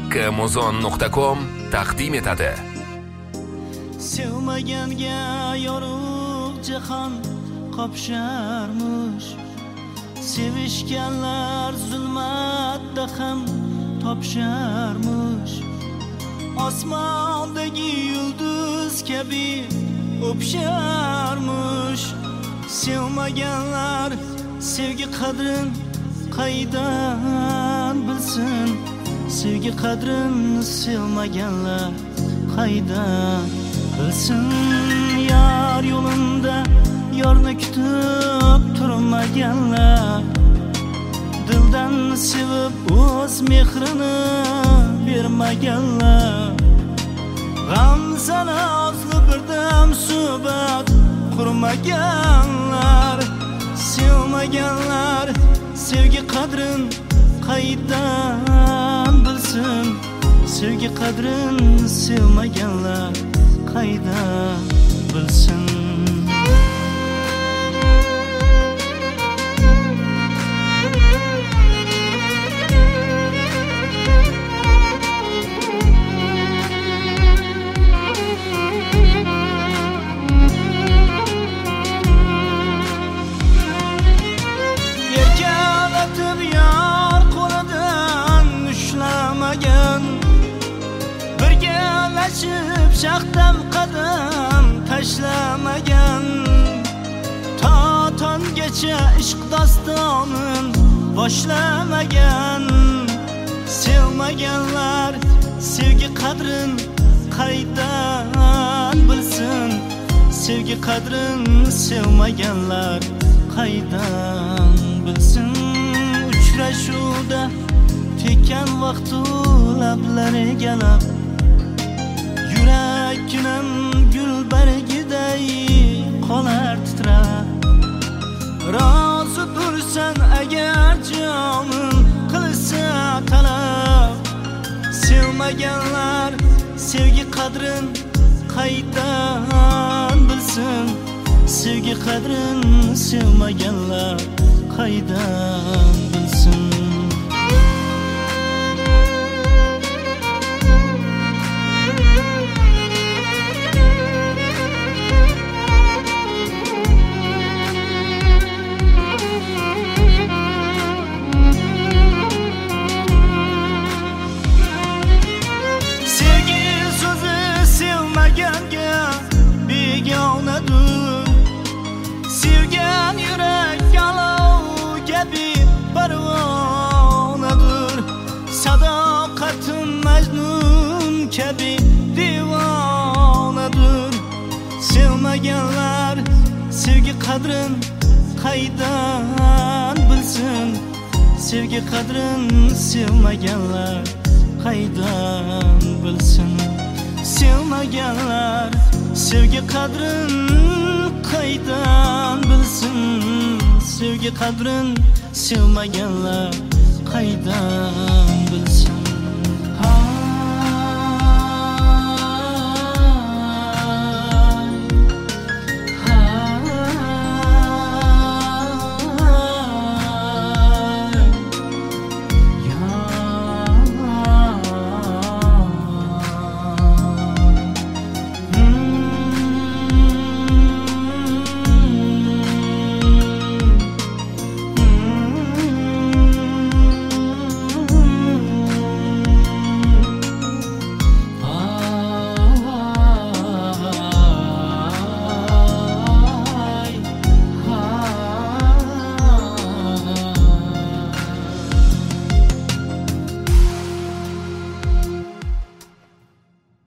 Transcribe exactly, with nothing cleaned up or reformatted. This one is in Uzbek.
Amazon nuqta com taqdim etadi. Sevmaganga yorug' jahon qopsharmish. Sevishganlar zulmatda ham topsharmish. Osmondagi yulduz kabi o'psharmish. Sevmaganlar sevgi qadrin qaydan bilsin? Sevgi qadrin sevmaganlar qaydan bilsin? Yar yo'linda yorni kutib turmaganlar, dildan sevib o'z mehrini bermaganlar, g'am sanozli birdam suhbat qurmaganlar, sevmaganlar sevgi qadrin qaydan bilsin? Sevgi qadrin sevmaganlar qaydan bilsin? Şaxtam qadam tashlamagan, to tongacha ishq dostonin boshlamagan, sevmaganlar sevgi qadrin qaydan bilsin? Sevgi qadrin sevmaganlar qaydan bilsin? Uchrashuvda tekkan vaqtu lablariga lab, yuraknim gul bargiday qolar titrab. Rozi tursan agar jonim qilsa talab, sevmaganlar sevgi qadrin qaydan bilsin? Sevgi qadrin sevmaganlar qaydan bilsin? Sevgan yurak olov kabi parvonadir, sadoqatim majnun kabi divonadir. Sevmaganlar sevgi qadrin qaydan bilsin? Sevgi qadrin sevmaganlar qaydan bilsin? Sevmaganlar sevgi qadrin qaydan bilsin? Sevgi qadrin sevmaganlar qaydan bilsin?